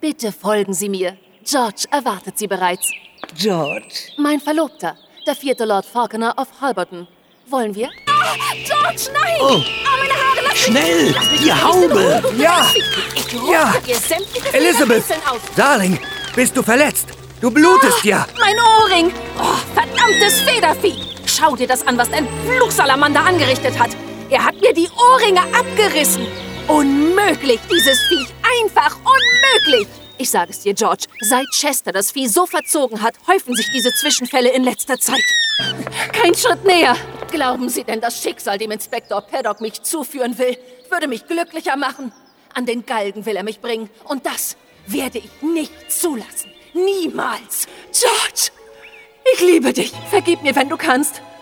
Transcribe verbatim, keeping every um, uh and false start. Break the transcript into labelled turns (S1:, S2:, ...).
S1: Bitte folgen Sie mir. George erwartet Sie bereits.
S2: George?
S1: Mein Verlobter, der vierte Lord Falconer of Halberton. Wollen wir? Ah, George, nein!
S2: Oh,
S1: oh meine Haare, lass
S2: schnell!
S1: Mich, lass mich
S2: die Haube!
S3: Ja!
S1: Ich
S3: Ja! Elizabeth! Darling, bist du verletzt? Du blutest
S1: oh,
S3: ja!
S1: Mein Ohrring! Oh, verdammtes Federvieh! Schau dir das an, was dein Fluchsalamander angerichtet hat! Er hat mir die Ohrringe abgerissen! Unmöglich, dieses Viech! Einfach unmöglich! Ich sage es dir, George, seit Chester das Vieh so verzogen hat, häufen sich diese Zwischenfälle in letzter Zeit. Kein Schritt näher! Glauben Sie denn, das Schicksal, dem Inspektor Paddock mich zuführen will, würde mich glücklicher machen? An den Galgen will er mich bringen. Und das werde ich nicht zulassen. Niemals! George! Ich liebe dich. Vergib mir, wenn du kannst.